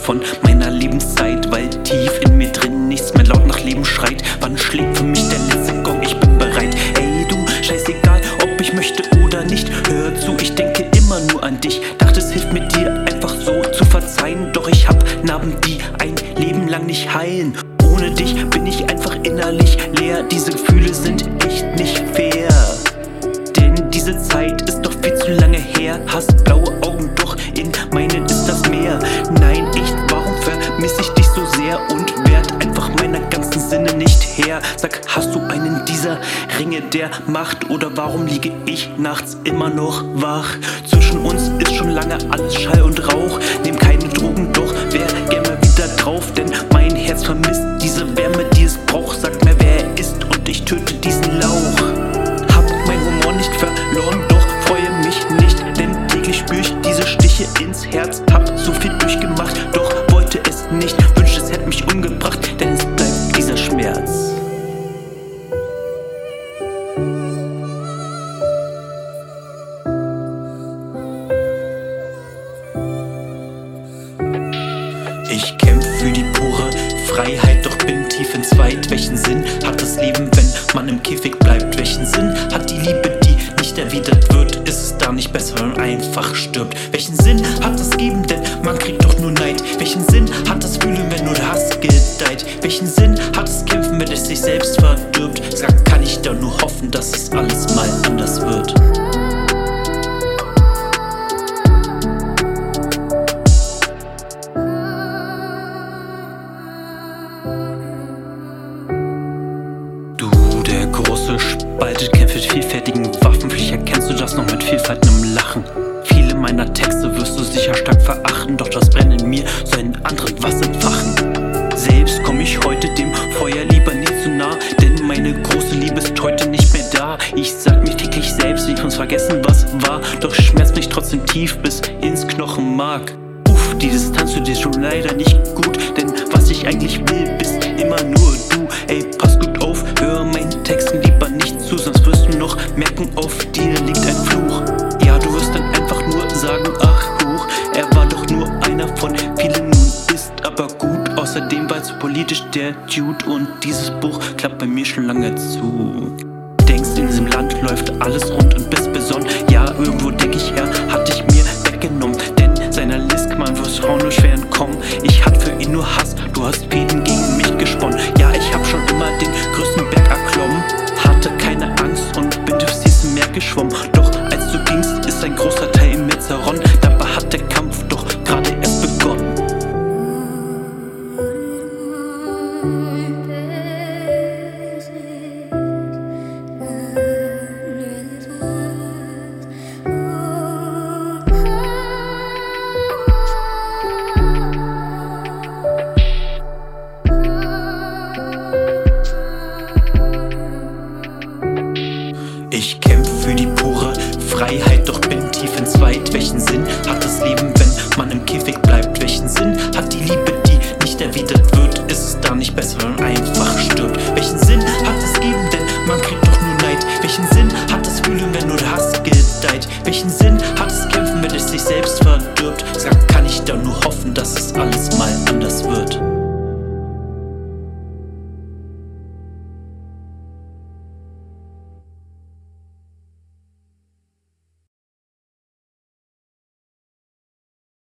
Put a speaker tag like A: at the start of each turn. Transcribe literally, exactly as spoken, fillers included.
A: von meiner Lebenszeit, weil tief in mir drin nichts mehr laut nach Leben schreit. Wann schlägt für mich der letzte Gong? Ich bin bereit. Ey du, scheißegal, ob ich möchte oder nicht. Hör zu, ich denke immer nur an dich. Dachte, es hilft mir dir einfach so zu verzeihen. Doch ich hab Narben, die ein Leben lang nicht heilen. Ohne dich bin ich einfach innerlich leer. Diese Gefühle sind echt nicht fair. Denn diese Zeit ist doch viel zu lange her. Hast blaue Augen, doch in meinen ist das Meer. Nein, echt, warum vermisse ich dich so sehr und werd einfach meiner ganzen Sinne nicht her? Sag, hast du einen dieser Ringe der Macht oder warum liege ich nachts immer noch wach? Zwischen uns ist schon lange alles Schall und Rauch. Nehm keine Drogen, doch wär gern mal wieder drauf, denn mein Herz vermisst diese Wärme, die es braucht. Sag mir, wer er ist und ich töte diesen Lauch. Hab mein Humor nicht verloren, doch freue mich nicht, denn täglich spür ich diese Stiche ins Herz. Hab so viel durchgemacht, doch wollte es nicht. Wünschte, es hätte mich umgebracht, denn es bleibt dieser Schmerz. Ich kämpf für die pure Freiheit, doch bin tief entzweit. Welchen Sinn hat das Leben, wenn man im Käfig bleibt? Welchen Sinn hat die Liebe, die nicht erwidert wird? Ist es da nicht besser, wenn man einfach stirbt? Welchen Sinn hat das Geben, denn man kriegt doch nur Neid? Welchen Sinn hat das Fühlen, wenn nur der Hass gedeiht? Welchen Sinn hat das Kämpfen, wenn es sich selbst verdirbt? Sag, kann ich da nur hoffen, dass es alles mal anders wird? Große spaltet, kämpft mit vielfältigen Waffen. Vielleicht erkennst du das noch mit vielfältigem Lachen. Viele meiner Texte wirst du sicher stark verachten, doch das Brennen in mir soll in anderen was entfachen. Selbst komm ich heute dem Feuer lieber nicht zu nah, denn meine große Liebe ist heute nicht mehr da. Ich sag mich täglich selbst, ich muss vergessen, was war, doch schmerzt mich trotzdem tief bis ins Knochenmark. Uff, die Distanz zu dir ist schon leider nicht gut, denn was ich eigentlich will, bist immer nur du. Ey, pass gut auf, hör meinen Texten lieber nicht zu, sonst wirst du noch merken, auf dir liegt ein Fluch. Ja, du wirst dann einfach nur sagen, ach hoch, er war doch nur einer von vielen, nun ist aber gut. Außerdem war zu politisch der Dude und dieses Buch klappt bei mir schon lange zu. Denkst, in diesem Land läuft alles rund und bist besonnen. Ja, irgendwo denk ich, er hat dich mir weggenommen, denn seiner List kann man fürs Frauen nur schwer entkommen. Ich hatte für ihn nur Hass, du hast Fäden gegen mich gesponnen. Ja, ich hab schon immer den größten Berg erklommen, hatte keine Angst und bin durchs tiefste Meer geschwommen. Doch als du gingst, ist ein großer Teil in mir zerronnen. Dabei hat der Kampf doch gerade erst begonnen. Ich kämpf für die pure Freiheit, doch bin tief entzweit. Welchen Sinn hat das Leben, wenn man im Käfig bleibt? Welchen Sinn hat die Liebe, die nicht erwidert wird? Ist es da nicht besser, wenn man einfach stirbt? Welchen Sinn hat das Geben, denn man kriegt doch nur Neid? Welchen Sinn hat das Fühlen, wenn nur der Hass gedeiht? Welchen Sinn hat das Kämpfen, wenn es sich selbst verdirbt? Sag, kann ich da nur hoffen, dass es alles mal anders wird?